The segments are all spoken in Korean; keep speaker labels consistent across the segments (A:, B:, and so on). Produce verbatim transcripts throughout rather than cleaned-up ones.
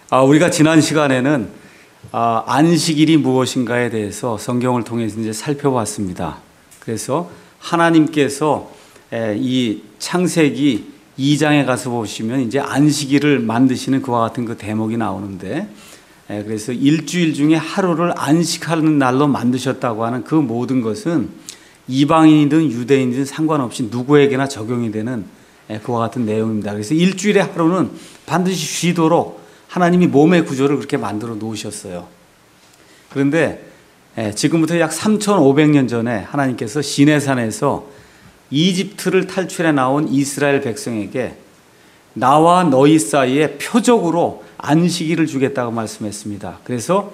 A: 아, 우리가 지난 시간에는 아, 안식일이 무엇인가에 대해서 성경을 통해서 이제 살펴봤습니다. 그래서 하나님께서 에, 이 창세기 이 장에 가서 보시면 이제 안식일을 만드시는 그와 같은 그 대목이 나오는데, 에, 그래서 일주일 중에 하루를 안식하는 날로 만드셨다고 하는 그 모든 것은 이방인이든 유대인이든 상관없이 누구에게나 적용이 되는 에, 그와 같은 내용입니다. 그래서 일주일의 하루는 반드시 쉬도록 하나님이 몸의 구조를 그렇게 만들어 놓으셨어요. 그런데 지금부터 약 삼천오백 년 전에 하나님께서 시내산에서 이집트를 탈출해 나온 이스라엘 백성에게 나와 너희 사이에 표적으로 안식일을 주겠다고 말씀했습니다. 그래서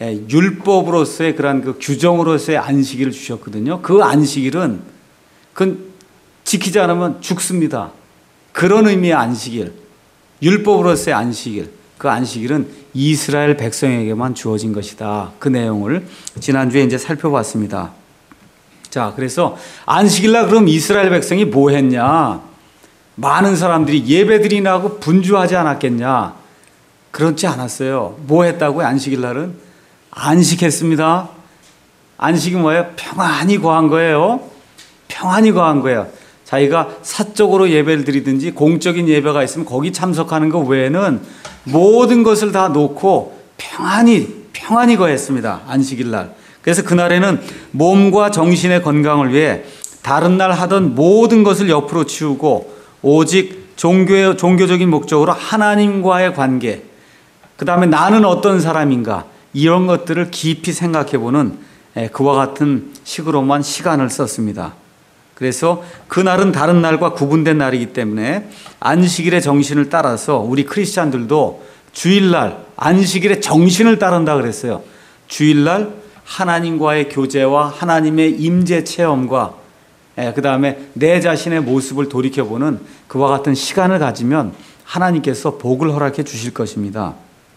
A: 율법으로서의 그런 그 규정으로서의 안식일을 주셨거든요. 그 안식일은 그건 지키지 않으면 죽습니다. 그런 의미의 안식일, 율법으로서의 안식일. 그 안식일은 이스라엘 백성에게만 주어진 것이다. 그 내용을 지난주에 이제 살펴봤습니다. 자, 그래서 안식일날 그럼 이스라엘 백성이 뭐 했냐? 많은 사람들이 예배드리나 하고 분주하지 않았겠냐? 그렇지 않았어요. 뭐 했다고요? 안식일날은? 안식했습니다. 안식이 뭐예요? 평안히 거한 거예요. 평안히 거한 거예요. 자기가 사적으로 예배를 드리든지 공적인 예배가 있으면 거기 참석하는 것 외에는 모든 것을 다 놓고 평안히 평안히 거했습니다. 안식일날. 그래서 그날에는 몸과 정신의 건강을 위해 다른 날 하던 모든 것을 옆으로 치우고 오직 종교의, 종교적인 목적으로 하나님과의 관계, 그 다음에 나는 어떤 사람인가, 이런 것들을 깊이 생각해보는 그와 같은 식으로만 시간을 썼습니다. 그래서 그날은 다른 날과 구분된 날이기 때문에 안식일의 정신을 따라서 우리 크리스찬들도 주일날 안식일의 정신을 따른다 그랬어요. 주일날 하나님과의 교제와 하나님의 임재 체험과 그 다음에 내 자신의 모습을 돌이켜보는 그와 같은 시간을 가지면 하나님께서 복을 허락해 주실 것입니다.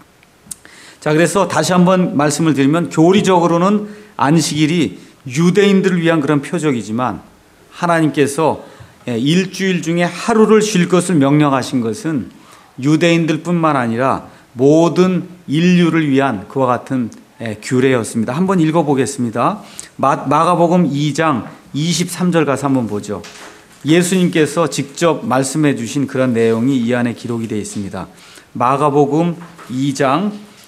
A: 자, 그래서 다시 한번 말씀을 드리면 교리적으로는 안식일이 유대인들을 위한 그런 표적이지만 하나님께서 일주일 중에 하루를 쉴 것을 명령하신 것은 유대인들 뿐만 아니라 모든 인류를 위한 그와 같은 규례였습니다. 한번 읽어보겠습니다. 마가복음 이 장 이십삼 절 가서 한번 보죠. 예수님께서 직접 말씀해 주신 그런 내용이 이 안에 기록이 되어 있습니다. 마가복음 이 장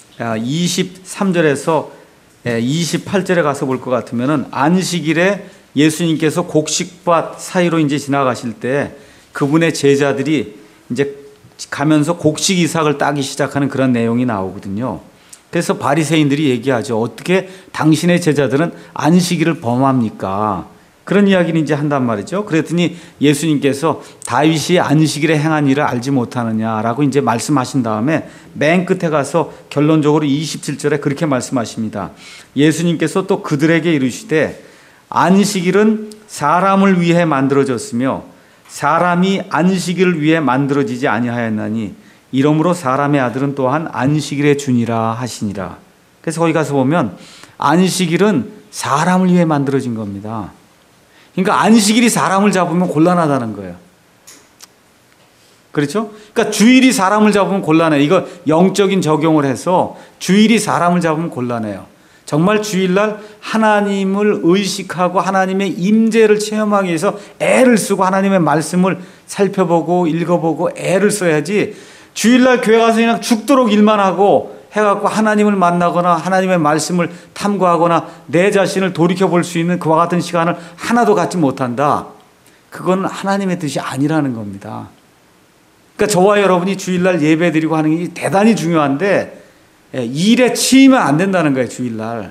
A: 이십삼 절에서 이십팔 절에 가서 볼 것 같으면은 안식일에 예수님께서 곡식밭 사이로 이제 지나가실 때 그분의 제자들이 이제 가면서 곡식 이삭을 따기 시작하는 그런 내용이 나오거든요. 그래서 바리새인들이 얘기하죠. 어떻게 당신의 제자들은 안식일을 범합니까? 그런 이야기를 이제 한단 말이죠. 그랬더니 예수님께서 다윗이 안식일에 행한 일을 알지 못하느냐라고 이제 말씀하신 다음에 맨 끝에 가서 결론적으로 이십칠 절에 그렇게 말씀하십니다. 예수님께서 또 그들에게 이르시되 안식일은 사람을 위해 만들어졌으며 사람이 안식일을 위해 만들어지지 아니하였나니 이러므로 사람의 아들은 또한 안식일의 주니라 하시니라. 그래서 거기 가서 보면 안식일은 사람을 위해 만들어진 겁니다. 그러니까 안식일이 사람을 잡으면 곤란하다는 거예요. 그렇죠? 그러니까 주일이 사람을 잡으면 곤란해요. 이거 영적인 적용을 해서 주일이 사람을 잡으면 곤란해요. 정말 주일날 하나님을 의식하고 하나님의 임재를 체험하기 위해서 애를 쓰고 하나님의 말씀을 살펴보고 읽어보고 애를 써야지, 주일날 교회 가서 그냥 죽도록 일만 하고 해갖고 하나님을 만나거나 하나님의 말씀을 탐구하거나 내 자신을 돌이켜볼 수 있는 그와 같은 시간을 하나도 갖지 못한다. 그건 하나님의 뜻이 아니라는 겁니다. 그러니까 저와 여러분이 주일날 예배드리고 하는 게 대단히 중요한데 일에 치이면 안 된다는 거예요. 주일날.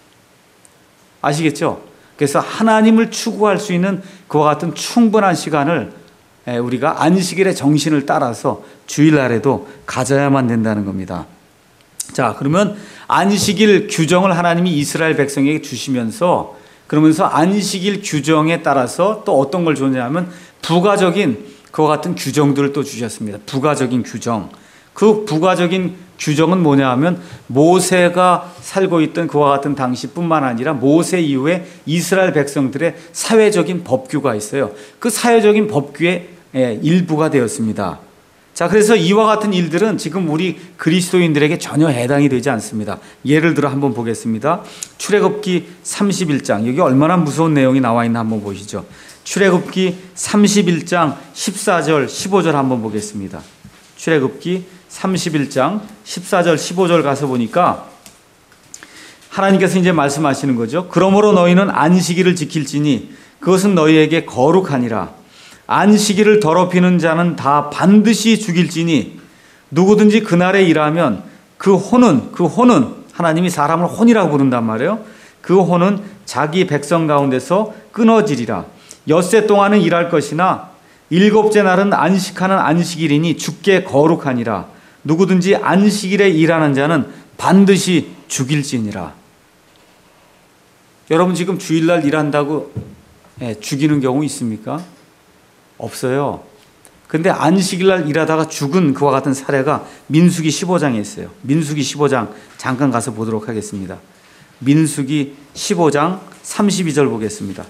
A: 아시겠죠? 그래서 하나님을 추구할 수 있는 그와 같은 충분한 시간을 우리가 안식일의 정신을 따라서 주일날에도 가져야만 된다는 겁니다. 자, 그러면 안식일 규정을 하나님이 이스라엘 백성에게 주시면서 그러면서 안식일 규정에 따라서 또 어떤 걸 줬냐면 부가적인 그와 같은 규정들을 또 주셨습니다. 부가적인 규정. 그 부가적인 규정은 뭐냐 하면 모세가 살고 있던 그와 같은 당시뿐만 아니라 모세 이후에 이스라엘 백성들의 사회적인 법규가 있어요. 그 사회적인 법규의 일부가 되었습니다. 자, 그래서 이와 같은 일들은 지금 우리 그리스도인들에게 전혀 해당이 되지 않습니다. 예를 들어 한번 보겠습니다. 출애굽기 삼십일 장, 여기 얼마나 무서운 내용이 나와 있나 한번 보시죠. 출애굽기 삼십일 장 십사 절 십오 절 한번 보겠습니다. 출애굽기 삼십일 장 십사 절 십오 절 가서 보니까 하나님께서 이제 말씀하시는 거죠. 그러므로 너희는 안식일을 지킬지니 그것은 너희에게 거룩하니라. 안식일을 더럽히는 자는 다 반드시 죽일지니 누구든지 그날에 일하면 그 혼은 그 혼은 하나님이 사람을 혼이라고 부른단 말이에요. 그 혼은 자기 백성 가운데서 끊어지리라. 엿새 동안은 일할 것이나 일곱째 날은 안식하는 안식일이니 주께 거룩하니라. 누구든지 안식일에 일하는 자는 반드시 죽일지니라. 여러분 지금 주일날 일한다고 죽이는 경우 있습니까? 없어요. 근데 안식일날 일하다가 죽은 그와 같은 사례가 민수기 십오 장에 있어요. 민수기 십오 장 잠깐 가서 보도록 하겠습니다. 민수기 십오 장 삼십이 절 보겠습니다.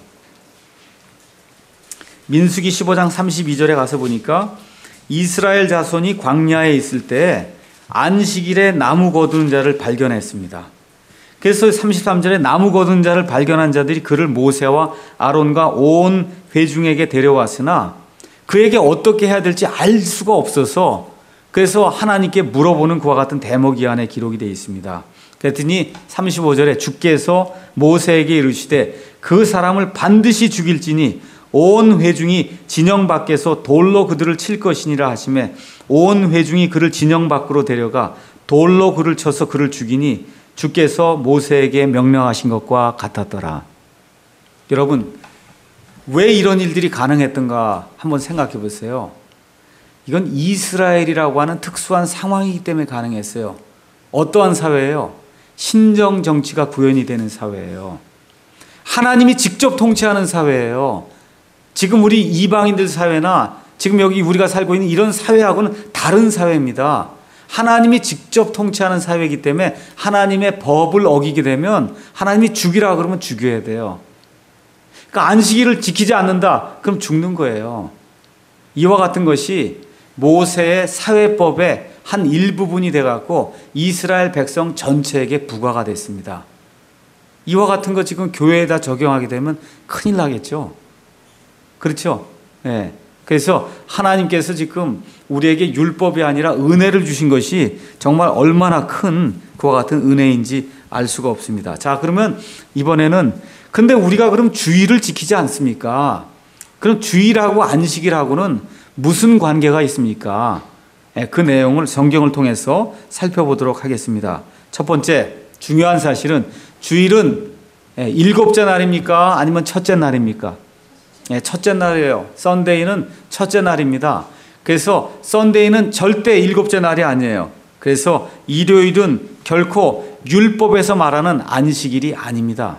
A: 민수기 십오 장 삼십이 절에 가서 보니까 이스라엘 자손이 광야에 있을 때 안식일에 나무 거두는 자를 발견했습니다. 그래서 삼십삼 절에 나무 거둔 자를 발견한 자들이 그를 모세와 아론과 온 회중에게 데려왔으나 그에게 어떻게 해야 될지 알 수가 없어서 그래서 하나님께 물어보는 그와 같은 대목이 안에 기록이 되어 있습니다. 그랬더니 삼십오 절에 주께서 모세에게 이르시되 그 사람을 반드시 죽일지니 온 회중이 진영 밖에서 돌로 그들을 칠 것이니라 하시매 온 회중이 그를 진영 밖으로 데려가 돌로 그를 쳐서 그를 죽이니 주께서 모세에게 명령하신 것과 같았더라. 여러분 왜 이런 일들이 가능했던가 한번 생각해 보세요. 이건 이스라엘이라고 하는 특수한 상황이기 때문에 가능했어요. 어떠한 사회예요? 신정 정치가 구현이 되는 사회예요. 하나님이 직접 통치하는 사회예요. 지금 우리 이방인들 사회나 지금 여기 우리가 살고 있는 이런 사회하고는 다른 사회입니다. 하나님이 직접 통치하는 사회이기 때문에 하나님의 법을 어기게 되면 하나님이 죽이라 그러면 죽여야 돼요. 그러니까 안식일을 지키지 않는다, 그럼 죽는 거예요. 이와 같은 것이 모세의 사회법의 한 일부분이 돼갖고 이스라엘 백성 전체에게 부과가 됐습니다. 이와 같은 거 지금 교회에다 적용하게 되면 큰일 나겠죠. 그렇죠? 네. 그래서 하나님께서 지금 우리에게 율법이 아니라 은혜를 주신 것이 정말 얼마나 큰 그와 같은 은혜인지 알 수가 없습니다. 자, 그러면 이번에는 근데 우리가 그럼 주일을 지키지 않습니까? 그럼 주일하고 안식일하고는 무슨 관계가 있습니까? 그 내용을 성경을 통해서 살펴보도록 하겠습니다. 첫 번째 중요한 사실은 주일은 일곱째 날입니까? 아니면 첫째 날입니까? 첫째 날이에요. 썬데이는 첫째 날입니다. 그래서 썬데이는 절대 일곱째 날이 아니에요. 그래서 일요일은 결코 율법에서 말하는 안식일이 아닙니다.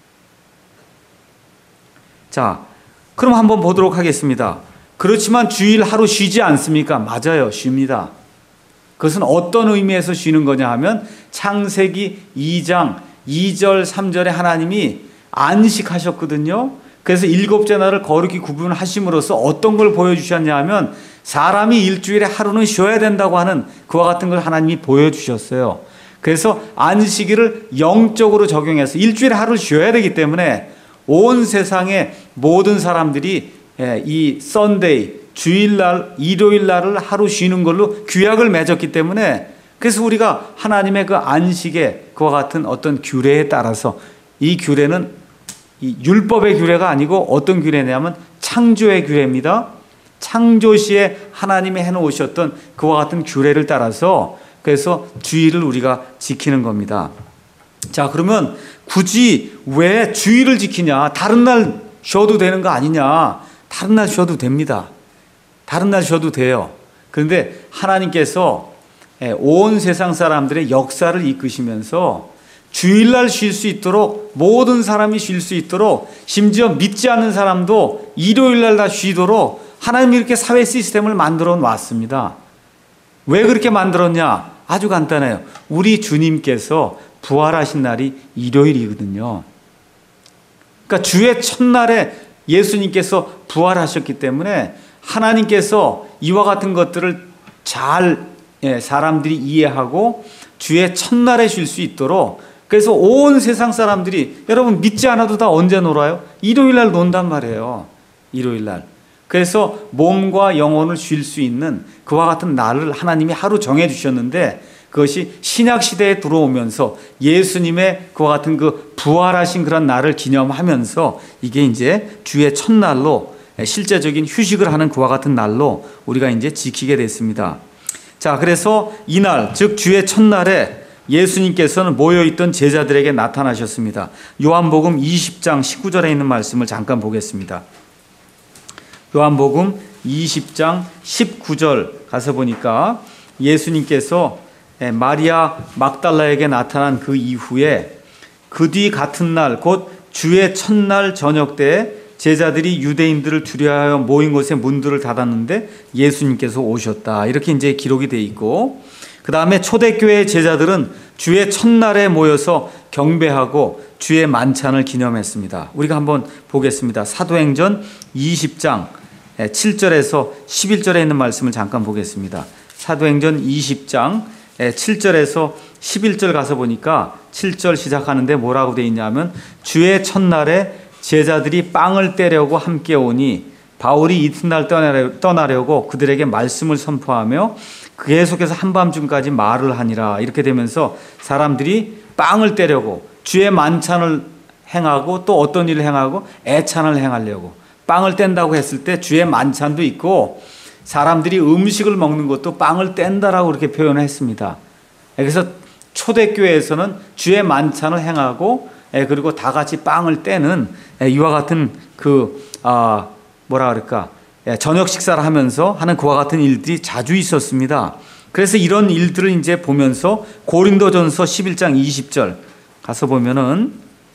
A: 자, 그럼 한번 보도록 하겠습니다. 그렇지만 주일 하루 쉬지 않습니까? 맞아요. 쉽니다. 그것은 어떤 의미에서 쉬는 거냐 하면 창세기 이 장 이 절 삼 절에 하나님이 안식하셨거든요. 그래서 일곱째 날을 거룩히 구분하심으로써 어떤 걸 보여주셨냐 하면 사람이 일주일에 하루는 쉬어야 된다고 하는 그와 같은 걸 하나님이 보여주셨어요. 그래서 안식일을 영적으로 적용해서 일주일에 하루를 쉬어야 되기 때문에 온 세상의 모든 사람들이 이 썬데이, 주일날, 일요일날을 하루 쉬는 걸로 규약을 맺었기 때문에 그래서 우리가 하나님의 그 안식의 그와 같은 어떤 규례에 따라서 이 규례는 이 율법의 규례가 아니고 어떤 규례냐면 창조의 규례입니다. 창조 시에 하나님이 해놓으셨던 그와 같은 규례를 따라서 그래서 주일을 우리가 지키는 겁니다. 자, 그러면 굳이 왜 주일을 지키냐? 다른 날 쉬어도 되는 거 아니냐? 다른 날 쉬어도 됩니다. 다른 날 쉬어도 돼요. 그런데 하나님께서 온 세상 사람들의 역사를 이끄시면서 주일날 쉴 수 있도록 모든 사람이 쉴 수 있도록 심지어 믿지 않는 사람도 일요일날 다 쉬도록 하나님이 이렇게 사회 시스템을 만들어 놨습니다. 왜 그렇게 만들었냐? 아주 간단해요. 우리 주님께서 부활하신 날이 일요일이거든요. 그러니까 주의 첫날에 예수님께서 부활하셨기 때문에 하나님께서 이와 같은 것들을 잘 예, 사람들이 이해하고 주의 첫날에 쉴 수 있도록, 그래서 온 세상 사람들이, 여러분 믿지 않아도 다 언제 놀아요? 일요일 날 논단 말이에요. 일요일 날. 그래서 몸과 영혼을 쉴 수 있는 그와 같은 날을 하나님이 하루 정해 주셨는데, 그것이 신약 시대에 들어오면서 예수님의 그와 같은 그 부활하신 그런 날을 기념하면서 이게 이제 주의 첫날로 실제적인 휴식을 하는 그와 같은 날로 우리가 이제 지키게 됐습니다. 자, 그래서 이날, 즉 주의 첫날에 예수님께서는 모여있던 제자들에게 나타나셨습니다. 요한복음 이십 장 십구 절에 있는 말씀을 잠깐 보겠습니다. 요한복음 이십 장 십구 절 가서 보니까 예수님께서 마리아 막달라에게 나타난 그 이후에 그 뒤 같은 날, 곧 주의 첫날 저녁 때에 제자들이 유대인들을 두려워하여 모인 곳에 문들을 닫았는데 예수님께서 오셨다. 이렇게 이제 기록이 되어 있고, 그 다음에 초대교회의 제자들은 주의 첫날에 모여서 경배하고 주의 만찬을 기념했습니다. 우리가 한번 보겠습니다. 사도행전 이십 장 칠 절에서 십일 절에 있는 말씀을 잠깐 보겠습니다. 사도행전 이십 장 칠 절에서 십일 절 가서 보니까 칠 절 시작하는데 뭐라고 되어 있냐면, 주의 첫날에 제자들이 빵을 떼려고 함께 오니 바울이 이튿날 떠나려고 그들에게 말씀을 선포하며 계속해서 한밤중까지 말을 하니라. 이렇게 되면서 사람들이 빵을 떼려고 주의 만찬을 행하고 또 어떤 일을 행하고 애찬을 행하려고, 빵을 뗀다고 했을 때 주의 만찬도 있고 사람들이 음식을 먹는 것도 빵을 뗀다라고 그렇게 표현을 했습니다. 그래서 초대교회에서는 주의 만찬을 행하고 그리고 다 같이 빵을 떼는 이와 같은 그 아, 뭐라 그럴까, 저녁 식사를 하면서 하는 그와 같은 일들이 자주 있었습니다. 그래서 이런 일들을 이제 보면서 고린도전서 십일 장 이십 절 가서 보면은,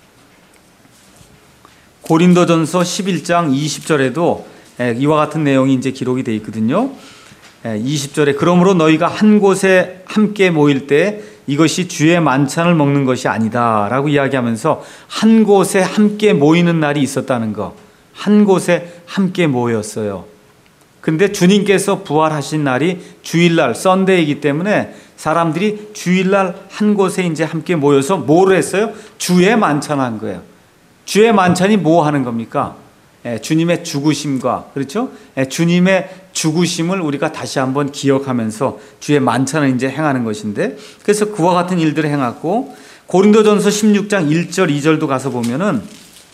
A: 고린도전서 십일 장 이십 절에도 이와 같은 내용이 이제 기록이 되어 있거든요. 이십 절에 그러므로 너희가 한 곳에 함께 모일 때 이것이 주의 만찬을 먹는 것이 아니다 라고 이야기하면서 한 곳에 함께 모이는 날이 있었다는 거, 한 곳에 함께 모였어요. 근데 주님께서 부활하신 날이 주일날 썬데이이기 때문에 사람들이 주일날 한 곳에 이제 함께 모여서 뭐를 했어요? 주의 만찬한 거예요. 주의 만찬이 뭐 하는 겁니까? 예, 주님의 죽으심과, 그렇죠? 예, 주님의 죽으심을 우리가 다시 한번 기억하면서 주의 만찬을 이제 행하는 것인데, 그래서 그와 같은 일들을 행했고, 고린도전서 십육 장 일 절 이 절도 가서 보면은,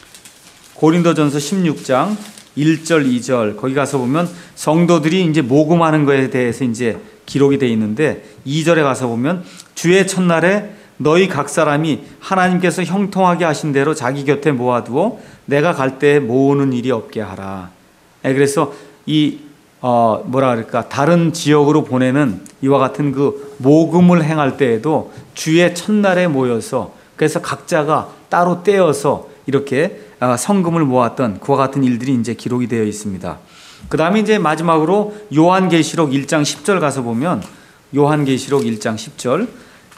A: 고린도전서 십육 장 일 절 이 절 거기 가서 보면 성도들이 이제 모금하는 것에 대해서 이제 기록이 되어 있는데, 이 절에 가서 보면 주의 첫날에 너희 각 사람이 하나님께서 형통하게 하신 대로 자기 곁에 모아두어 내가 갈 때 모으는 일이 없게 하라. 그래서 이 어 뭐라 그럴까, 다른 지역으로 보내는 이와 같은 그 모금을 행할 때에도 주의 첫날에 모여서, 그래서 각자가 따로 떼어서 이렇게 성금을 모았던 그와 같은 일들이 이제 기록이 되어 있습니다. 그 다음에 이제 마지막으로 요한계시록 일 장 십 절 가서 보면, 요한계시록 일 장 십 절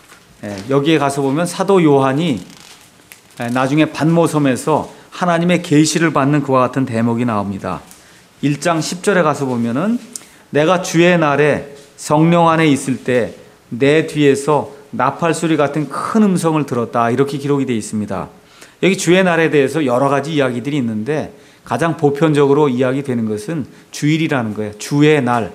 A: 여기에 가서 보면 사도 요한이 나중에 반모섬에서 하나님의 계시를 받는 그와 같은 대목이 나옵니다. 일 장 십 절에 가서 보면은, 내가 주의 날에 성령 안에 있을 때 내 뒤에서 나팔 소리 같은 큰 음성을 들었다. 이렇게 기록이 되어 있습니다. 여기 주의 날에 대해서 여러 가지 이야기들이 있는데 가장 보편적으로 이야기되는 것은 주일이라는 거예요. 주의 날,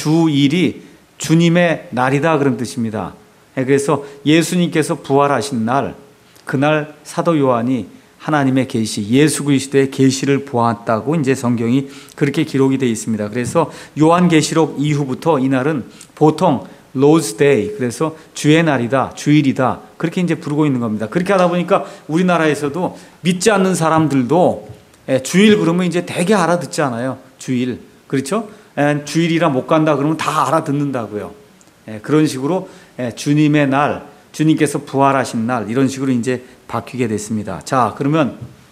A: 주일이 주님의 날이다 그런 뜻입니다. 그래서 예수님께서 부활하신 날, 그날 사도 요한이 하나님의 계시, 예수 그리스도의 계시를 보았다고 이제 성경이 그렇게 기록이 되어 있습니다. 그래서 요한계시록 이후부터 이날은 보통 Lord's Day, 그래서 주의 날이다, 주일이다, 그렇게 이제 부르고 있는 겁니다. 그렇게 하다 보니까 우리나라에서도 믿지 않는 사람들도 주일 그러면 이제 되게 알아듣잖아요. 주일, 그렇죠? 주일이라 못 간다 그러면 다 알아듣는다고요. 그런 식으로 주님의 날, 주님께서 부활하신 날, 이런 식으로 이제 바뀌게 됐습니다. 자, 그러면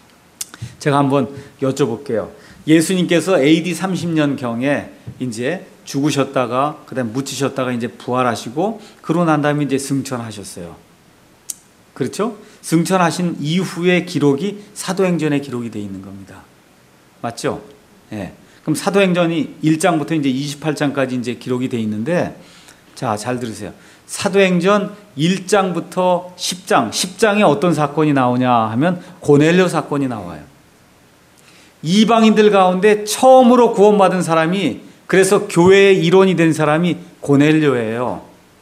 A: 제가 한번 여쭤볼게요. 예수님께서 에이디 삼십 년경에 이제 죽으셨다가 그다음 묻히셨다가 이제 부활하시고 그러고 난 다음에 이제 승천하셨어요. 그렇죠? 승천하신 이후의 기록이 사도행전에 기록이 되어 있는 겁니다. 맞죠? 예. 그럼 사도행전이 일 장부터 이제 이십팔 장까지 이제 기록이 돼 있는데, 자, 잘 들으세요. 사도행전 일 장부터 십 장, 십 장에 어떤 사건이 나오냐 하면 고넬료 사건이 나와요. 이방인들 가운데 처음으로 구원받은 사람이, 그래서 교회의 일원이 된 사람이 고넬료예요.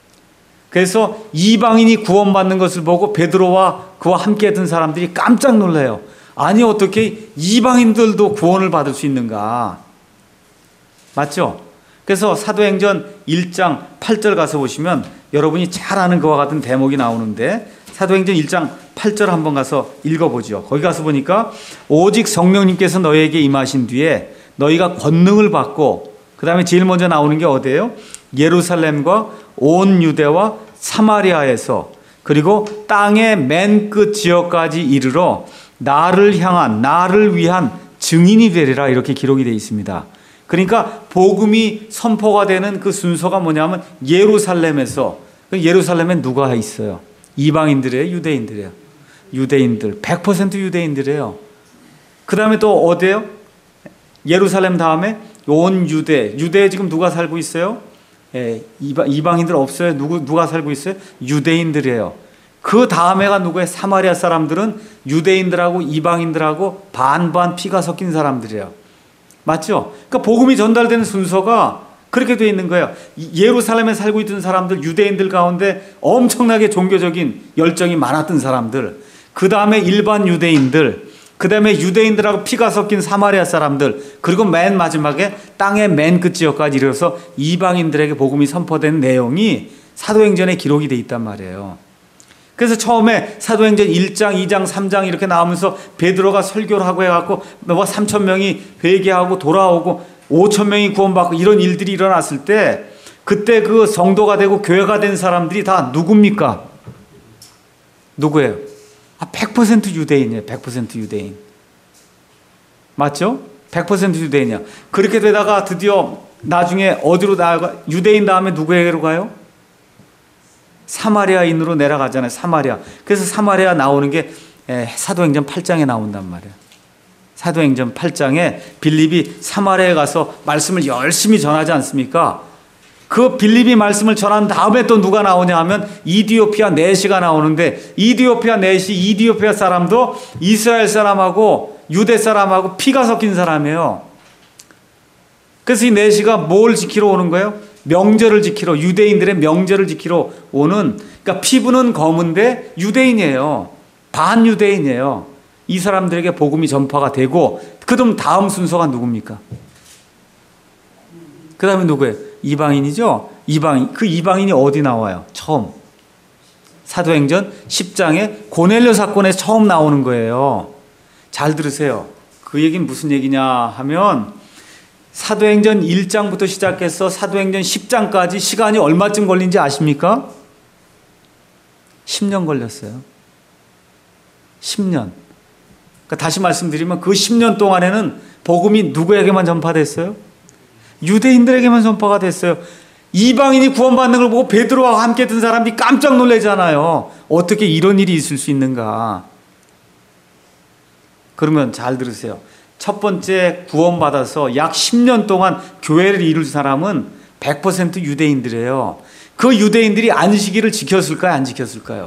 A: 그래서 이방인이 구원받는 것을 보고 베드로와 그와 함께 했던 사람들이 깜짝 놀라요. 아니, 어떻게 이방인들도 구원을 받을 수 있는가? 맞죠? 그래서 사도행전 일 장 팔 절 가서 보시면 여러분이 잘 아는 그와 같은 대목이 나오는데, 사도행전 일 장 팔 절 한번 가서 읽어보죠. 거기 가서 보니까 오직 성령님께서 너희에게 임하신 뒤에 너희가 권능을 받고, 그 다음에 제일 먼저 나오는 게 어디예요? 예루살렘과 온 유대와 사마리아에서 그리고 땅의 맨 끝 지역까지 이르러 나를 향한, 나를 위한 증인이 되리라, 이렇게 기록이 되어 있습니다. 그러니까 복음이 선포가 되는 그 순서가 뭐냐면 예루살렘에서, 예루살렘엔 누가 있어요? 이방인들이에요, 유대인들이에요? 유대인들, 백 퍼센트 유대인들이에요. 그 다음에 또 어디예요? 예루살렘 다음에 온 유대, 유대에 지금 누가 살고 있어요? 예, 이방, 이방인들 없어요. 누구, 누가 살고 있어요? 유대인들이에요. 그 다음에가 누구예요? 사마리아 사람들은 유대인들하고 이방인들하고 반반 피가 섞인 사람들이에요. 맞죠? 그러니까 복음이 전달되는 순서가 그렇게 되어 있는 거예요. 예루살렘에 살고 있던 사람들, 유대인들 가운데 엄청나게 종교적인 열정이 많았던 사람들, 그 다음에 일반 유대인들, 그 다음에 유대인들하고 피가 섞인 사마리아 사람들, 그리고 맨 마지막에 땅의 맨 끝 지역까지 이르러서 이방인들에게 복음이 선포된 내용이 사도행전에 기록이 돼 있단 말이에요. 그래서 처음에 사도행전 일 장, 이 장, 삼 장 이렇게 나오면서 베드로가 설교를 하고 해갖고 뭐 삼천 명이 회개하고 돌아오고 오천 명이 구원받고 이런 일들이 일어났을 때, 그때 그 성도가 되고 교회가 된 사람들이 다 누굽니까? 누구예요? 아, 백 퍼센트 유대인이에요. 백 퍼센트 유대인. 맞죠? 백 퍼센트 유대인이야. 그렇게 되다가 드디어 나중에 어디로 나가? 유대인 다음에 누구에게로 가요? 사마리아인으로 내려가잖아요. 사마리아. 그래서 사마리아 나오는 게 사도행전 팔 장에 나온단 말이에요. 사도행전 팔 장에 빌립이 사마리아에 가서 말씀을 열심히 전하지 않습니까? 그 빌립이 말씀을 전한 다음에 또 누가 나오냐 하면 이디오피아 내시가 나오는데, 이디오피아 내시, 이디오피아 사람도 이스라엘 사람하고 유대 사람하고 피가 섞인 사람이에요. 그래서 이 내시가 뭘 지키러 오는 거예요? 명절을 지키러, 유대인들의 명절을 지키러 오는, 그러니까 피부는 검은데 유대인이에요. 반유대인이에요. 이 사람들에게 복음이 전파가 되고, 그럼 다음 순서가 누굽니까? 그 다음에 누구예요? 이방인이죠? 이방인. 그 이방인이 어디 나와요? 처음. 사도행전 십 장에 고넬료 사건에 처음 나오는 거예요. 잘 들으세요. 그 얘기는 무슨 얘기냐 하면, 사도행전 일 장부터 시작해서 사도행전 십 장까지 시간이 얼마쯤 걸린지 아십니까? 십 년 걸렸어요. 십 년. 그러니까 다시 말씀드리면 그 십 년 동안에는 복음이 누구에게만 전파됐어요? 유대인들에게만 전파가 됐어요. 이방인이 구원받는 걸 보고 베드로와 함께 했던 사람들이 깜짝 놀라잖아요. 어떻게 이런 일이 있을 수 있는가? 그러면 잘 들으세요. 첫 번째 구원받아서 약 십 년 동안 교회를 이룰 사람은 백 퍼센트 유대인들이에요. 그 유대인들이 안식일을 지켰을까요? 안 지켰을까요?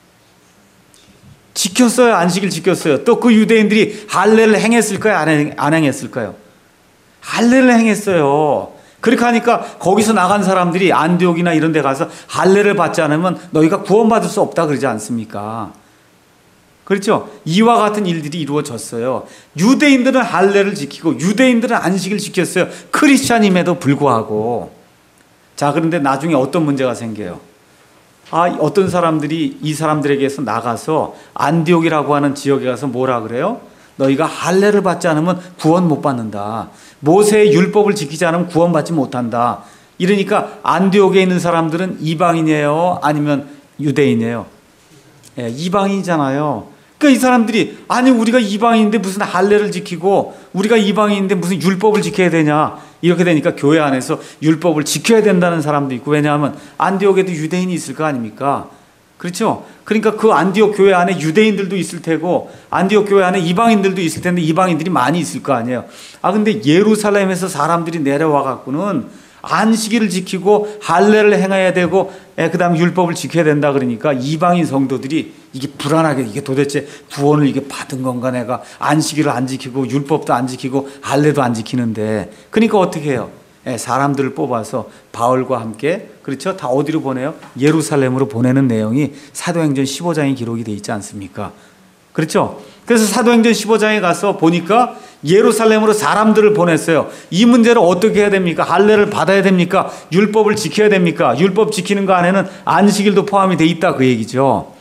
A: 지켰어요. 안식일 지켰어요. 또 그 유대인들이 할례를 행했을까요? 안, 행, 안 행했을까요? 할례를 행했어요. 그렇게 하니까 거기서 나간 사람들이 안디옥이나 이런 데 가서 할례를 받지 않으면 너희가 구원받을 수 없다 그러지 않습니까? 그렇죠? 이와 같은 일들이 이루어졌어요. 유대인들은 할례를 지키고 유대인들은 안식을 지켰어요. 크리스찬임에도 불구하고. 자, 그런데 나중에 어떤 문제가 생겨요? 아, 어떤 사람들이 이 사람들에게서 나가서 안디옥이라고 하는 지역에 가서 뭐라 그래요? 너희가 할례를 받지 않으면 구원 못 받는다. 모세의 율법을 지키지 않으면 구원받지 못한다. 이러니까 안디옥에 있는 사람들은 이방인이에요? 아니면 유대인이에요? 예, 이방인이잖아요. 그러니까 이 사람들이, 아니 우리가 이방인인데 무슨 할례를 지키고 우리가 이방인인데 무슨 율법을 지켜야 되냐, 이렇게 되니까 교회 안에서 율법을 지켜야 된다는 사람도 있고, 왜냐하면 안디옥에도 유대인이 있을 거 아닙니까? 그렇죠? 그러니까 그 안디옥 교회 안에 유대인들도 있을 테고 안디옥 교회 안에 이방인들도 있을 텐데 이방인들이 많이 있을 거 아니에요. 아 근데 예루살렘에서 사람들이 내려와 갖고는 안식일을 지키고 할례를 행해야 되고 그다음 율법을 지켜야 된다 그러니까 이방인 성도들이 이게 불안하게 이게 도대체 구원을 이게 받은 건가 내가 안식일을 안 지키고 율법도 안 지키고 할례도 안 지키는데 그러니까 어떻게 해요? 사람들을 뽑아서 바울과 함께 그렇죠? 다 어디로 보내요? 예루살렘으로 보내는 내용이 사도행전 십오 장에 기록이 되어 있지 않습니까? 그렇죠? 그래서 사도행전 십오 장에 가서 보니까 예루살렘으로 사람들을 보냈어요. 이 문제를 어떻게 해야 됩니까? 할례를 받아야 됩니까? 율법을 지켜야 됩니까? 율법 지키는 거 안에는 안식일도 포함이 돼 있다 그 얘기죠.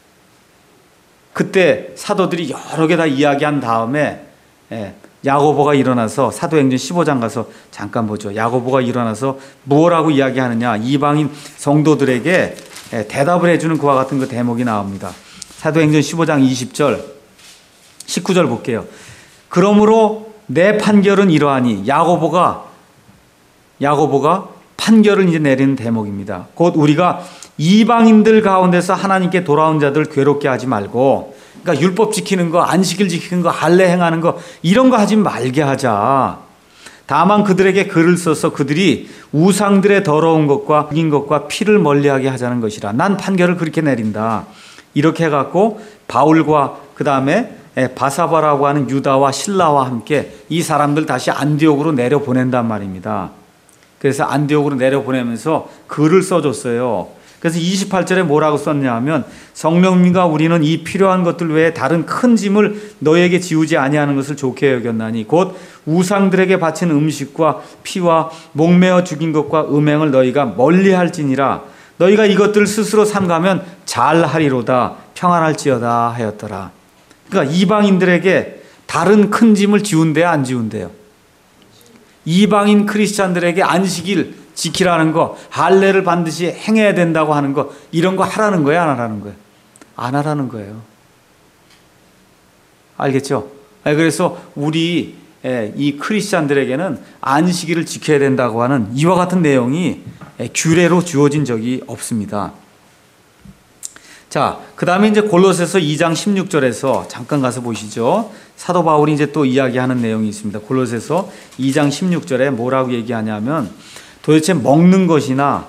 A: 그때 사도들이 여러 개 다 이야기한 다음에 야고보가 일어나서 사도행전 십오 장 가서 잠깐 보죠. 야고보가 일어나서 뭐라고 이야기하느냐. 이방인 성도들에게 대답을 해주는 그와 같은 그 대목이 나옵니다. 사도행전 십오 장 이십 절 십구 절 볼게요. 그러므로 내 판결은 이러하니 야고보가 야고보가 판결을 이제 내리는 대목입니다. 곧 우리가 이방인들 가운데서 하나님께 돌아온 자들 괴롭게 하지 말고 그러니까 율법 지키는 거, 안식일 지키는 거, 할례 행하는 거 이런 거 하지 말게 하자. 다만 그들에게 글을 써서 그들이 우상들의 더러운 것과 죽인 것과 피를 멀리하게 하자는 것이라. 난 판결을 그렇게 내린다. 이렇게 해갖고 바울과 그 다음에 바사바라고 하는 유다와 실라와 함께 이 사람들 다시 안디옥으로 내려보낸단 말입니다. 그래서 안디옥으로 내려보내면서 글을 써줬어요. 그래서 이십팔 절에 뭐라고 썼냐 하면 성령님과 우리는 이 필요한 것들 외에 다른 큰 짐을 너에게 지우지 아니하는 것을 좋게 여겼나니 곧 우상들에게 바친 음식과 피와 목매어 죽인 것과 음행을 너희가 멀리할지니라. 너희가 이것들을 스스로 삼가면 잘하리로다 평안할지어다 하였더라. 그러니까 이방인들에게 다른 큰 짐을 지운대요 안 지운대요? 이방인 크리스찬들에게 안식일 지키라는 거, 할례를 반드시 행해야 된다고 하는 거 이런 거 하라는 거예요 안 하라는 거예요? 안 하라는 거예요. 알겠죠? 그래서 우리 이 크리스찬들에게는 안식일을 지켜야 된다고 하는 이와 같은 내용이 규례로 주어진 적이 없습니다. 자, 그 다음에 이제 골로새서 이 장 십육 절에서 잠깐 가서 보시죠. 사도 바울이 이제 또 이야기하는 내용이 있습니다. 골로새서 이 장 십육 절에 뭐라고 얘기하냐면 도대체 먹는 것이나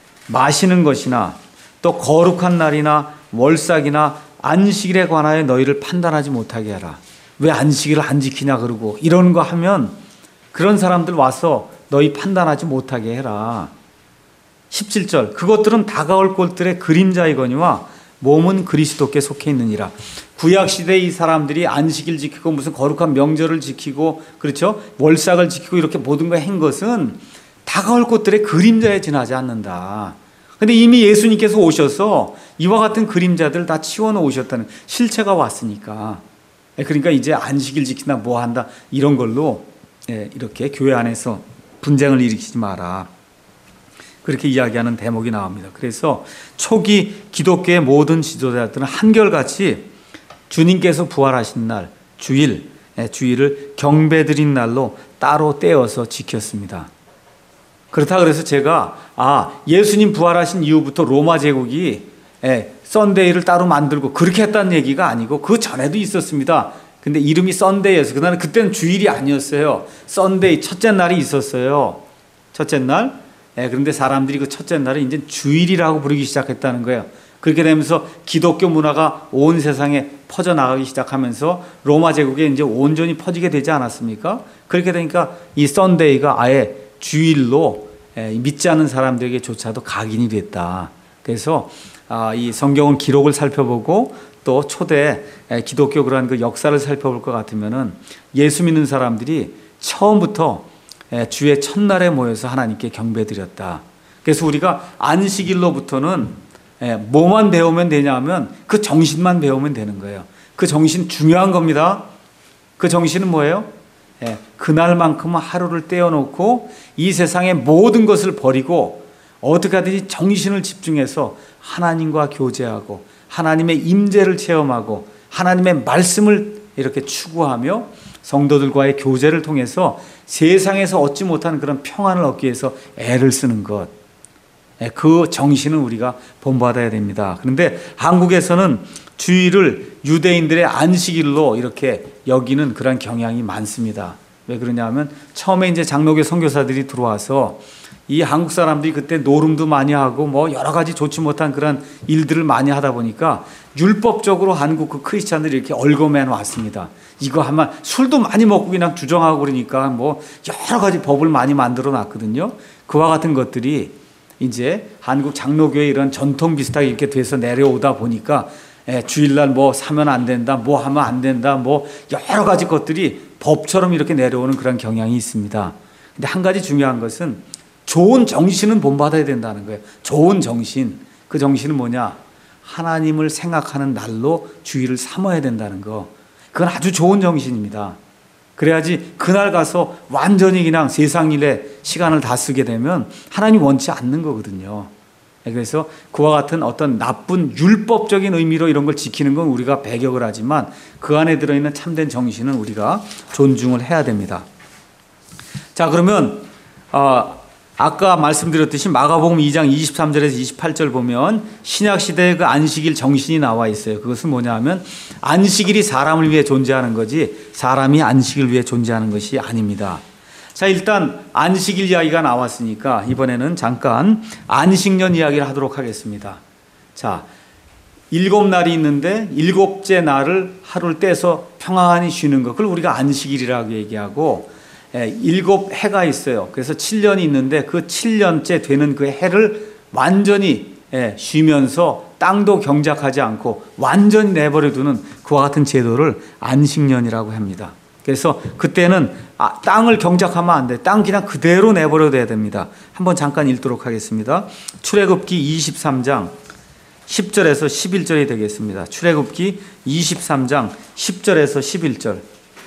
A: 마시는 것이나 또 거룩한 날이나 월삭이나 안식일에 관하여 너희를 판단하지 못하게 하라. 왜 안식일을 안 지키냐 그러고 이런 거 하면 그런 사람들 와서 너희 판단하지 못하게 해라. 십칠 절 그것들은 다가올 것들의 그림자이거니와 몸은 그리스도께 속해 있느니라. 구약시대 이 사람들이 안식일 지키고 무슨 거룩한 명절을 지키고 그렇죠? 월삭을 지키고 이렇게 모든 걸 한 것은 다가올 것들의 그림자에 지나지 않는다. 근데 이미 예수님께서 오셔서 이와 같은 그림자들 다 치워놓으셨다는 실체가 왔으니까. 그러니까 이제 안식일 지킨다 뭐 한다 이런 걸로 이렇게 교회 안에서 분쟁을 일으키지 마라. 그렇게 이야기하는 대목이 나옵니다. 그래서 초기 기독교의 모든 지도자들은 한결같이 주님께서 부활하신 날 주일, 주일을 경배드린 날로 따로 떼어서 지켰습니다. 그렇다 그래서 제가 아 예수님 부활하신 이후부터 로마 제국이 예, 썬데이를 따로 만들고 그렇게 했다는 얘기가 아니고 그 전에도 있었습니다. 근데 이름이 썬데이였어요. 그날은 그때는 주일이 아니었어요. 썬데이 첫째 날이 있었어요. 첫째 날. 예, 그런데 사람들이 그 첫째 날을 이제 주일이라고 부르기 시작했다는 거예요. 그렇게 되면서 기독교 문화가 온 세상에 퍼져나가기 시작하면서 로마 제국에 이제 온전히 퍼지게 되지 않았습니까? 그렇게 되니까 이 썬데이가 아예 주일로 믿지 않는 사람들에게조차도 각인이 됐다. 그래서 이 성경은 기록을 살펴보고 또 초대 기독교 그러한 그 역사를 살펴볼 것 같으면은 예수 믿는 사람들이 처음부터 주의 첫날에 모여서 하나님께 경배드렸다. 그래서 우리가 안식일로부터는 뭐만 배우면 되냐면 그 정신만 배우면 되는 거예요. 그 정신 중요한 겁니다. 그 정신은 뭐예요? 예, 그날만큼은 하루를 떼어놓고 이 세상의 모든 것을 버리고 어떻게 하든지 정신을 집중해서 하나님과 교제하고 하나님의 임재를 체험하고 하나님의 말씀을 이렇게 추구하며 성도들과의 교제를 통해서 세상에서 얻지 못한 그런 평안을 얻기 위해서 애를 쓰는 것. 그 정신은 우리가 본받아야 됩니다. 그런데 한국에서는 주일을 유대인들의 안식일로 이렇게 여기는 그런 경향이 많습니다. 왜 그러냐면 처음에 이제 장로교 선교사들이 들어와서 이 한국 사람들이 그때 노름도 많이 하고 뭐 여러 가지 좋지 못한 그런 일들을 많이 하다 보니까 율법적으로 한국 그 크리스찬들이 이렇게 얽어매 놨습니다. 이거 하면 술도 많이 먹고 그냥 주정하고 그러니까 뭐 여러 가지 법을 많이 만들어 놨거든요. 그와 같은 것들이 이제 한국 장로교의 이런 전통 비슷하게 이렇게 돼서 내려오다 보니까 예, 주일날 뭐 사면 안 된다, 뭐 하면 안 된다, 뭐 여러 가지 것들이 법처럼 이렇게 내려오는 그런 경향이 있습니다. 근데 한 가지 중요한 것은 좋은 정신은 본받아야 된다는 거예요. 좋은 정신. 그 정신은 뭐냐? 하나님을 생각하는 날로 주일을 삼아야 된다는 거. 그건 아주 좋은 정신입니다. 그래야지 그날 가서 완전히 그냥 세상 일에 시간을 다 쓰게 되면 하나님 원치 않는 거거든요. 그래서 그와 같은 어떤 나쁜 율법적인 의미로 이런 걸 지키는 건 우리가 배격을 하지만 그 안에 들어있는 참된 정신은 우리가 존중을 해야 됩니다. 자, 그러면 어, 아까 말씀드렸듯이 마가복음 이 장 이십삼 절에서 이십팔 절 보면 신약시대의 그 안식일 정신이 나와 있어요. 그것은 뭐냐 하면 안식일이 사람을 위해 존재하는 거지 사람이 안식을 위해 존재하는 것이 아닙니다. 자, 일단 안식일 이야기가 나왔으니까 이번에는 잠깐 안식년 이야기를 하도록 하겠습니다. 자, 일곱 날이 있는데 일곱째 날을 하루를 떼서 평안히 쉬는 것, 그걸 우리가 안식일이라고 얘기하고, 예, 일곱 해가 있어요. 그래서 칠 년이 있는데 그 칠 년째 되는 그 해를 완전히 예, 쉬면서 땅도 경작하지 않고 완전히 내버려 두는 그와 같은 제도를 안식년이라고 합니다. 그래서 그때는 아, 땅을 경작하면 안 돼. 땅 그냥 그대로 내버려 둬야 됩니다. 한번 잠깐 읽도록 하겠습니다. 출애굽기 이십삼 장 십 절에서 십일 절이 되겠습니다. 출애굽기 이십삼 장 십 절에서 십일 절.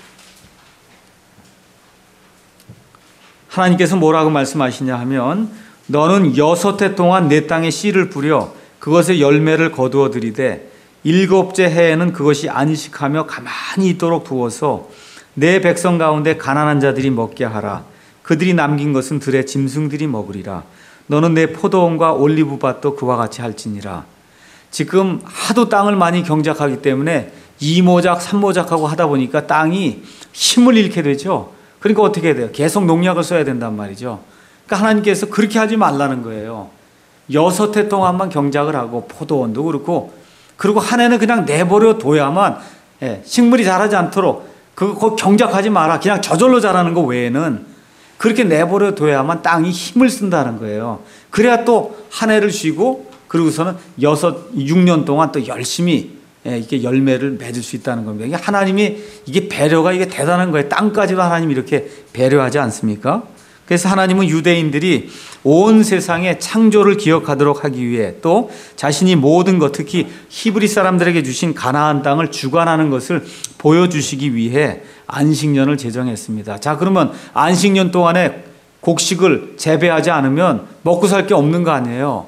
A: 하나님께서 뭐라고 말씀하시냐 하면 너는 여섯 해 동안 내 땅에 씨를 뿌려 그것의 열매를 거두어 들이되 일곱째 해에는 그것이 안식하며 가만히 있도록 두어서 내 백성 가운데 가난한 자들이 먹게 하라. 그들이 남긴 것은 들의 짐승들이 먹으리라. 너는 내 포도원과 올리브밭도 그와 같이 할지니라. 지금 하도 땅을 많이 경작하기 때문에 이모작 삼모작하고 하다 보니까 땅이 힘을 잃게 되죠. 그러니까 어떻게 해야 돼요? 계속 농약을 써야 된단 말이죠. 그러니까 하나님께서 그렇게 하지 말라는 거예요. 여섯 해 동안만 경작을 하고 포도원도 그렇고, 그리고 한 해는 그냥 내버려 둬야만 예, 식물이 자라지 않도록 그거 경작하지 마라. 그냥 저절로 자라는 거 외에는 그렇게 내버려 둬야만 땅이 힘을 쓴다는 거예요. 그래야 또 한 해를 쉬고 그러고서는 여섯, 육 년 동안 또 열심히 예, 이게 열매를 맺을 수 있다는 겁니다. 이게 하나님이 이게 배려가 이게 대단한 거예요. 땅까지도 하나님이 이렇게 배려하지 않습니까? 그래서 하나님은 유대인들이 온 세상의 창조를 기억하도록 하기 위해 또 자신이 모든 것, 특히 히브리 사람들에게 주신 가나안 땅을 주관하는 것을 보여주시기 위해 안식년을 제정했습니다. 자, 그러면 안식년 동안에 곡식을 재배하지 않으면 먹고 살 게 없는 거 아니에요?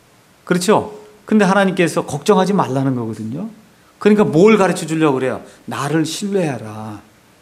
A: 그렇죠? 근데 하나님께서 걱정하지 말라는 거거든요. 그러니까 뭘 가르쳐 주려고 그래요? 나를 신뢰하라.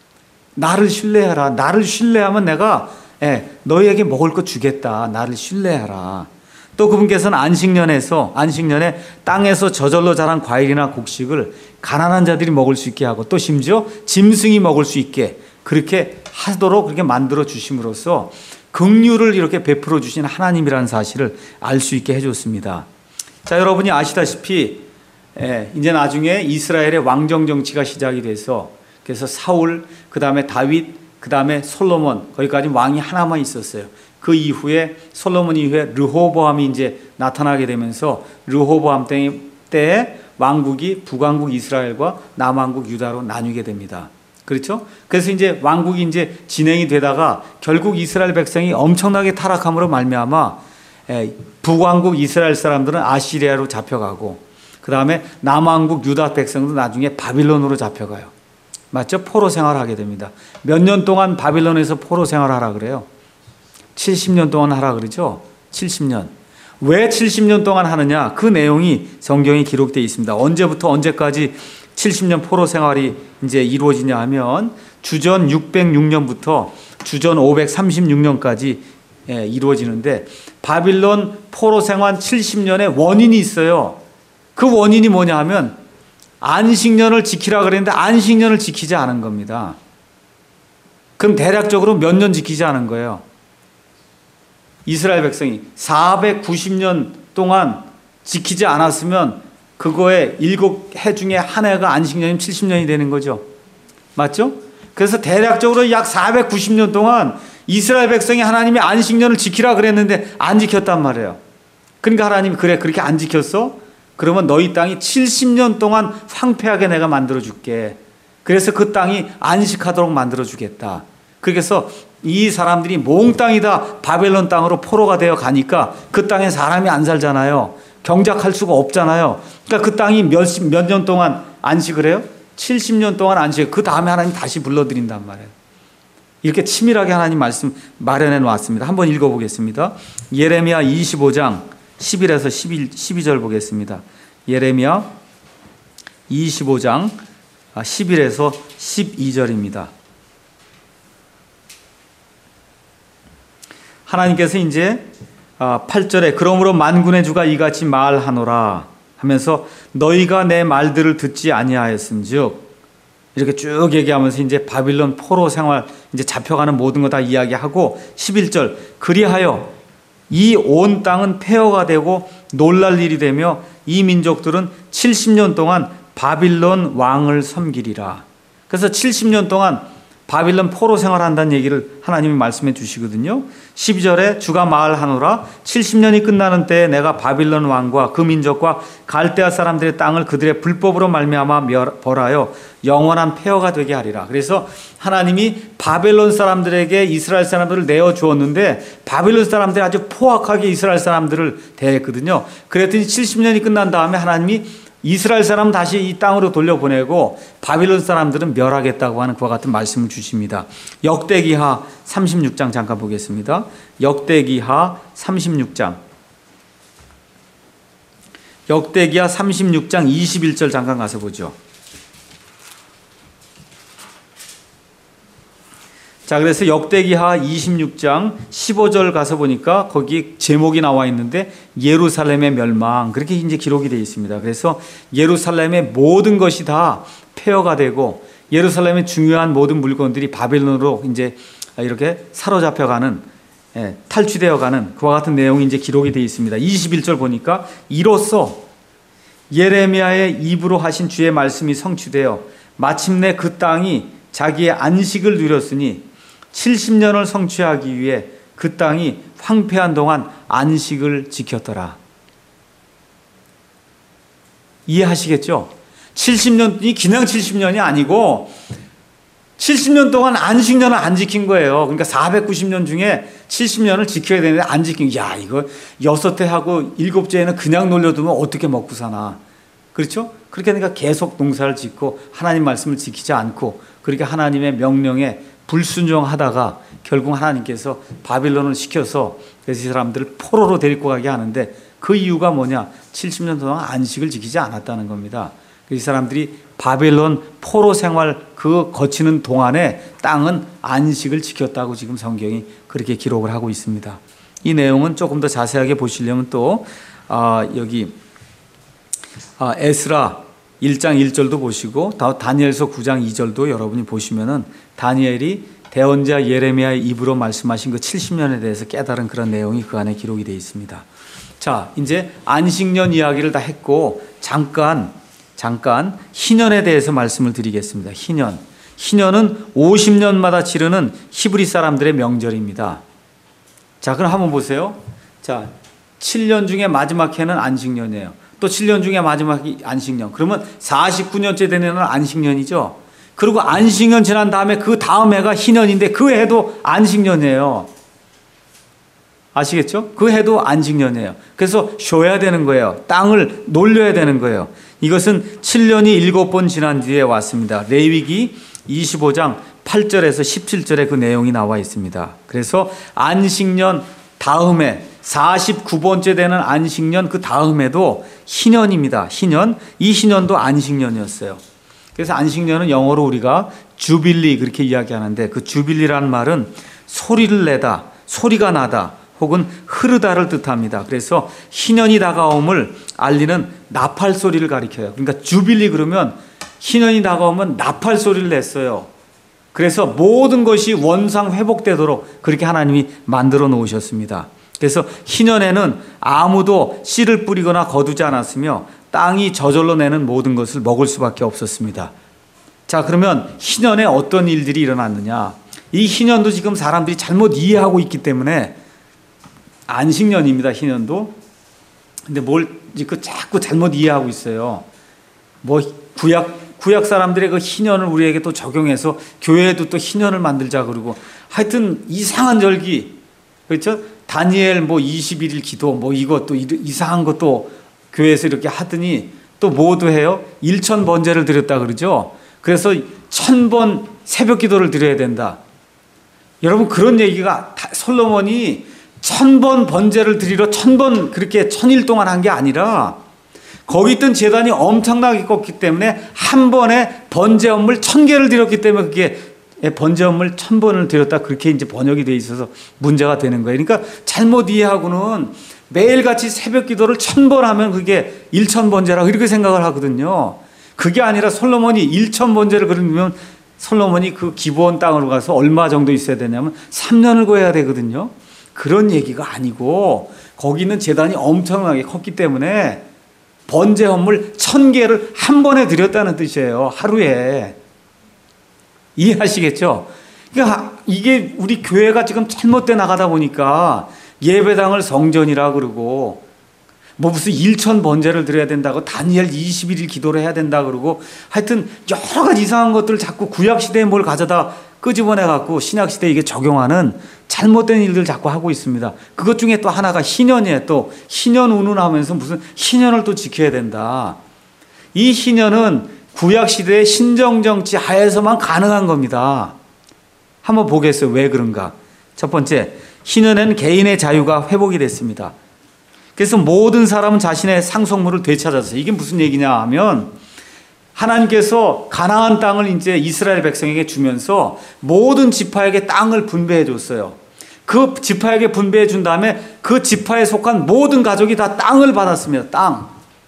A: 나를 신뢰하라. 나를 신뢰하면 내가 예, 너희에게 먹을 거 주겠다. 나를 신뢰하라. 또 그분께서는 안식년에서 안식년에 땅에서 저절로 자란 과일이나 곡식을 가난한 자들이 먹을 수 있게 하고 또 심지어 짐승이 먹을 수 있게 그렇게 하도록 그렇게 만들어 주심으로써 긍휼을 이렇게 베풀어 주신 하나님이라는 사실을 알 수 있게 해줬습니다. 자, 여러분이 아시다시피 예, 이제 나중에 이스라엘의 왕정 정치가 시작이 돼서 그래서 사울, 그 다음에 다윗, 그 다음에 솔로몬, 거기까지 왕이 하나만 있었어요. 그 이후에 솔로몬 이후에 르호보암이 이제 나타나게 되면서 르호보암 때에 왕국이 북왕국 이스라엘과 남왕국 유다로 나뉘게 됩니다. 그렇죠? 그래서 이제 왕국이 이제 진행이 되다가 결국 이스라엘 백성이 엄청나게 타락함으로 말미암아 북왕국 이스라엘 사람들은 아시리아로 잡혀가고 그 다음에 남왕국 유다 백성도 나중에 바빌론으로 잡혀가요. 맞죠? 포로 생활하게 됩니다. 몇 년 동안 바빌론에서 포로 생활하라 그래요? 칠십 년 동안 하라 그러죠? 칠십 년. 왜 칠십 년 동안 하느냐? 그 내용이 성경에 기록되어 있습니다. 언제부터 언제까지 칠십 년 포로 생활이 이제 이루어지냐 하면 주전 육백육 년부터 주전 오백삼십육 년까지 예, 이루어지는데 바빌론 포로 생활 칠십 년의 원인이 있어요. 그 원인이 뭐냐 하면 안식년을 지키라 그랬는데 안식년을 지키지 않은 겁니다. 그럼 대략적으로 몇 년 지키지 않은 거예요? 이스라엘 백성이 사백구십 년 동안 지키지 않았으면 그거에 일곱 해 중에 한 해가 안식년이면 칠십 년이 되는 거죠. 맞죠? 그래서 대략적으로 약 사백구십 년 동안 이스라엘 백성이 하나님이 안식년을 지키라 그랬는데 안 지켰단 말이에요. 그러니까 하나님이 그래 그렇게 안 지켰어? 그러면 너희 땅이 칠십 년 동안 황폐하게 내가 만들어줄게. 그래서 그 땅이 안식하도록 만들어주겠다. 그래서 이 사람들이 몽땅이다 바벨론 땅으로 포로가 되어 가니까 그 땅에 사람이 안 살잖아요. 경작할 수가 없잖아요. 그러니까 그 땅이 몇, 몇 년 동안 안식을 해요? 칠십 년 동안 안식을. 그 다음에 하나님 다시 불러드린단 말이에요. 이렇게 치밀하게 하나님 말씀 마련해 놓았습니다. 한번 읽어보겠습니다. 예레미야 이십오 장 십일에서 십이 절 보겠습니다. 예레미야 이십오 장 십일에서 십이 절입니다. 하나님께서 이제 팔 절에 그러므로 만군의 주가 이같이 말하노라 하면서 너희가 내 말들을 듣지 아니하였은즉 이렇게 쭉 얘기하면서 이제 바빌론 포로 생활 이제 잡혀가는 모든 거 다 이야기하고 십일 절 그리하여 이 온 땅은 폐허가 되고 놀랄 일이 되며 이 민족들은 칠십 년 동안 바빌론 왕을 섬기리라. 그래서 칠십 년 동안 바빌론 포로 생활한다는 얘기를 하나님이 말씀해 주시거든요. 십이 절에 주가 말하노라 칠십 년이 끝나는 때에 내가 바빌론 왕과 그 민족과 갈대아 사람들의 땅을 그들의 불법으로 말미암아 벌하여 영원한 폐허가 되게 하리라. 그래서 하나님이 바벨론 사람들에게 이스라엘 사람들을 내어 주었는데 바벨론 사람들이 아주 포악하게 이스라엘 사람들을 대했거든요. 그랬더니 칠십 년이 끝난 다음에 하나님이 이스라엘 사람 다시 이 땅으로 돌려보내고 바빌론 사람들은 멸하겠다고 하는 그와 같은 말씀을 주십니다. 역대기하 삼십육 장 잠깐 보겠습니다. 역대기하 삼십육 장 역대기하 삼십육 장 이십일 절 잠깐 가서 보죠. 자, 그래서 역대기하 이십육 장 십오 절 가서 보니까 거기 제목이 나와 있는데 예루살렘의 멸망 그렇게 이제 기록이 되어 있습니다. 그래서 예루살렘의 모든 것이 다 폐허가 되고 예루살렘의 중요한 모든 물건들이 바벨론으로 이제 이렇게 사로잡혀가는 예, 탈취되어가는 그와 같은 내용이 이제 기록이 되어 있습니다. 이십일 절 보니까 이로써 예레미야의 입으로 하신 주의 말씀이 성취되어 마침내 그 땅이 자기의 안식을 누렸으니 칠십 년을 성취하기 위해 그 땅이 황폐한 동안 안식을 지켰더라. 이해하시겠죠? 칠십 년이 그냥 칠십 년이 아니고 칠십 년 동안 안식년을 안 지킨 거예요. 그러니까 사백구십 년 중에 칠십 년을 지켜야 되는데 안 지킨 야 이거 여섯 해 하고 일곱째에는 그냥 놀려두면 어떻게 먹고 사나. 그렇죠? 그렇게 하니까 계속 농사를 짓고 하나님 말씀을 지키지 않고 그렇게 하나님의 명령에 불순종하다가 결국 하나님께서 바빌론을 시켜서 그래서 이 사람들을 포로로 데리고 가게 하는데 그 이유가 뭐냐? 칠십 년 동안 안식을 지키지 않았다는 겁니다. 이 사람들이 바벨론 포로 생활 그 거치는 동안에 땅은 안식을 지켰다고 지금 성경이 그렇게 기록을 하고 있습니다. 이 내용은 조금 더 자세하게 보시려면 또 아, 여기 아, 에스라 일 장 일 절도 보시고 다니엘서 구 장 이 절도 여러분이 보시면은 다니엘이 대언자 예레미야의 입으로 말씀하신 그 칠십 년에 대해서 깨달은 그런 내용이 그 안에 기록이 되어 있습니다. 자, 이제 안식년 이야기를 다 했고 잠깐 잠깐 희년에 대해서 말씀을 드리겠습니다. 희년. 희년은 오십 년마다 치르는 히브리 사람들의 명절입니다. 자, 그럼 한번 보세요. 자, 칠 년 중에 마지막 해는 안식년이에요. 또 칠 년 중에 마지막이 안식년. 그러면 사십구 년째 되는 해는 안식년이죠. 그리고 안식년 지난 다음에 그 다음 해가 희년인데 그 해도 안식년이에요. 아시겠죠? 그 해도 안식년이에요. 그래서 쉬어야 되는 거예요. 땅을 놀려야 되는 거예요. 이것은 칠 년이 일곱 번 지난 뒤에 왔습니다. 레위기 이십오 장 팔 절에서 십칠 절에 그 내용이 나와 있습니다. 그래서 안식년 다음에 사십구 번째 되는 안식년 그 다음에도 희년입니다. 희년. 이 희년도 안식년이었어요. 그래서 안식년은 영어로 우리가 주빌리 그렇게 이야기하는데 그 주빌리라는 말은 소리를 내다, 소리가 나다, 혹은 흐르다를 뜻합니다. 그래서 희년이 다가옴을 알리는 나팔 소리를 가리켜요. 그러니까 주빌리 그러면 희년이 다가오면 나팔 소리를 냈어요. 그래서 모든 것이 원상 회복되도록 그렇게 하나님이 만들어 놓으셨습니다. 그래서 희년에는 아무도 씨를 뿌리거나 거두지 않았으며 땅이 저절로 내는 모든 것을 먹을 수밖에 없었습니다. 자, 그러면 희년에 어떤 일들이 일어났느냐? 이 희년도 지금 사람들이 잘못 이해하고 있기 때문에 안식년입니다. 희년도. 근데 뭘 그 자꾸 잘못 이해하고 있어요. 뭐 구약 구약 사람들의 그 희년을 우리에게 또 적용해서 교회에도 또 희년을 만들자 그러고 하여튼 이상한 절기, 그렇죠? 다니엘 뭐 이십일 일 기도 뭐 이것도 이상한 것도 교회에서 이렇게 하더니 또 뭐도 해요? 일천 번제를 드렸다 그러죠. 그래서 천 번 새벽 기도를 드려야 된다. 여러분, 그런 얘기가 솔로몬이 천 번 번제를 드리러 천 번 그렇게 천일 동안 한 게 아니라 거기 있던 제단이 엄청나게 컸기 때문에 한 번에 번제 업물 천 개를 드렸기 때문에 그게 번제 업물 천 번을 드렸다, 그렇게 이제 번역이 돼 있어서 문제가 되는 거예요. 그러니까 잘못 이해하고는 매일같이 새벽 기도를 천 번 하면 그게 일천 번제라고 이렇게 생각을 하거든요. 그게 아니라 솔로몬이 일천 번제를 그러면 솔로몬이 그 기브온 땅으로 가서 얼마 정도 있어야 되냐면 삼 년을 거해야 되거든요. 그런 얘기가 아니고 거기 있는 제단이 엄청나게 컸기 때문에 번제 헌물 천 개를 한 번에 드렸다는 뜻이에요. 하루에. 이해하시겠죠? 그러니까 이게 우리 교회가 지금 잘못돼 나가다 보니까 예배당을 성전이라 그러고 뭐 무슨 일천 번제를 드려야 된다고 다니엘 이십일 일 기도를 해야 된다 그러고 하여튼 여러 가지 이상한 것들을 자꾸 구약시대에 뭘 가져다 끄집어내 갖고 신약시대에 이게 적용하는 잘못된 일들 자꾸 하고 있습니다. 그것 중에 또 하나가 희년이에요. 또 희년 운운하면서 무슨 희년을 또 지켜야 된다. 이 희년은 구약시대의 신정정치 하에서만 가능한 겁니다. 한번 보겠어요. 왜 그런가? 첫 번째, 희년에는 개인의 자유가 회복이 됐습니다. 그래서 모든 사람은 자신의 상속물을 되찾았어요. 이게 무슨 얘기냐 하면 하나님께서 가나안 땅을 이제 이스라엘 백성에게 주면서 모든 지파에게 땅을 분배해 줬어요. 그 지파에게 분배해 준 다음에 그 지파에 속한 모든 가족이 다 땅을 받았습니다. 땅.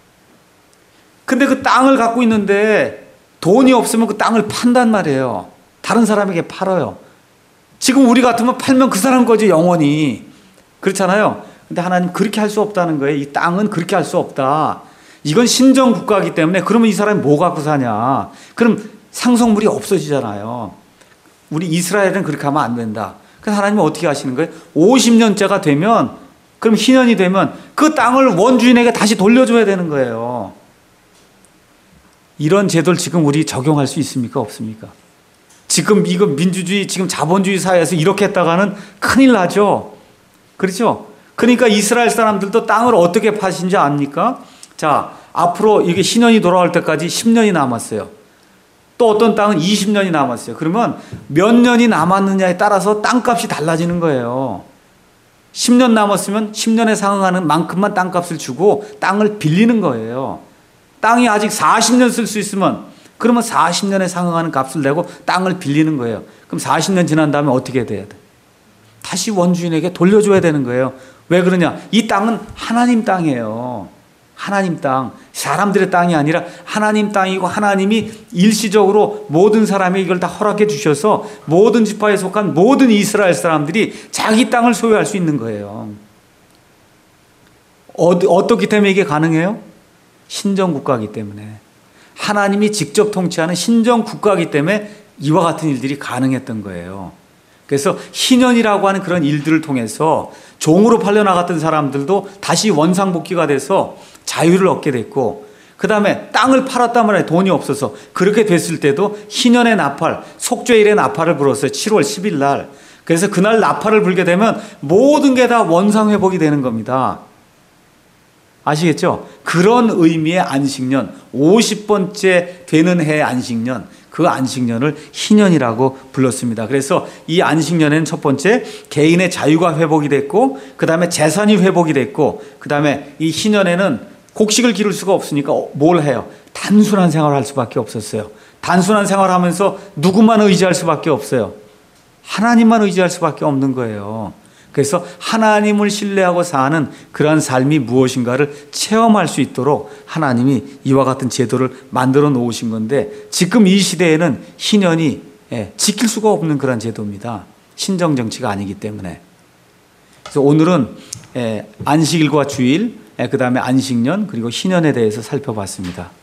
A: 근데 그 땅을 갖고 있는데 돈이 없으면 그 땅을 판단 말이에요. 다른 사람에게 팔아요. 지금 우리 같으면 팔면 그 사람 거지 영원히. 그렇잖아요. 근데 하나님 그렇게 할 수 없다는 거예요. 이 땅은 그렇게 할 수 없다. 이건 신정 국가이기 때문에 그러면 이 사람이 뭐 갖고 사냐. 그럼 상속물이 없어지잖아요. 우리 이스라엘은 그렇게 하면 안 된다. 그래서 하나님은 어떻게 하시는 거예요? 오십 년째가 되면, 그럼 희년이 되면 그 땅을 원주인에게 다시 돌려줘야 되는 거예요. 이런 제도를 지금 우리 적용할 수 있습니까? 없습니까? 지금 이거 민주주의, 지금 자본주의 사회에서 이렇게 했다가는 큰일 나죠. 그렇죠? 그러니까 이스라엘 사람들도 땅을 어떻게 파신지 압니까? 자, 앞으로 이게 희년이 돌아올 때까지 십 년이 남았어요. 또 어떤 땅은 이십 년이 남았어요. 그러면 몇 년이 남았느냐에 따라서 땅값이 달라지는 거예요. 십 년 남았으면 십 년에 상응하는 만큼만 땅값을 주고 땅을 빌리는 거예요. 땅이 아직 사십 년 쓸 수 있으면 그러면 사십 년에 상응하는 값을 내고 땅을 빌리는 거예요. 그럼 사십 년 지난 다음에 어떻게 돼야 돼? 다시 원주인에게 돌려줘야 되는 거예요. 왜 그러냐? 이 땅은 하나님 땅이에요. 하나님 땅. 사람들의 땅이 아니라 하나님 땅이고 하나님이 일시적으로 모든 사람에게 이걸 다 허락해 주셔서 모든 지파에 속한 모든 이스라엘 사람들이 자기 땅을 소유할 수 있는 거예요. 어, 어떻기 때문에 이게 가능해요? 신정국가이기 때문에. 하나님이 직접 통치하는 신정국가이기 때문에 이와 같은 일들이 가능했던 거예요. 그래서 희년이라고 하는 그런 일들을 통해서 종으로 팔려나갔던 사람들도 다시 원상복귀가 돼서 자유를 얻게 됐고, 그 다음에 땅을 팔았단 말이에요. 돈이 없어서. 그렇게 됐을 때도 희년의 나팔, 속죄일의 나팔을 불었어요. 칠월 십일 날. 그래서 그날 나팔을 불게 되면 모든 게 다 원상회복이 되는 겁니다. 아시겠죠? 그런 의미의 안식년, 오십 번째 되는 해의 안식년, 그 안식년을 희년이라고 불렀습니다. 그래서 이 안식년에는 첫 번째 개인의 자유가 회복이 됐고, 그 다음에 재산이 회복이 됐고, 그 다음에 이 희년에는 곡식을 기를 수가 없으니까 뭘 해요? 단순한 생활을 할 수밖에 없었어요. 단순한 생활을 하면서 누구만 의지할 수밖에 없어요? 하나님만 의지할 수밖에 없는 거예요. 그래서 하나님을 신뢰하고 사는 그러한 삶이 무엇인가를 체험할 수 있도록 하나님이 이와 같은 제도를 만들어 놓으신 건데, 지금 이 시대에는 희년이 지킬 수가 없는 그런 제도입니다. 신정 정치가 아니기 때문에. 그래서 오늘은 안식일과 주일, 그 다음에 안식년, 그리고 희년에 대해서 살펴봤습니다.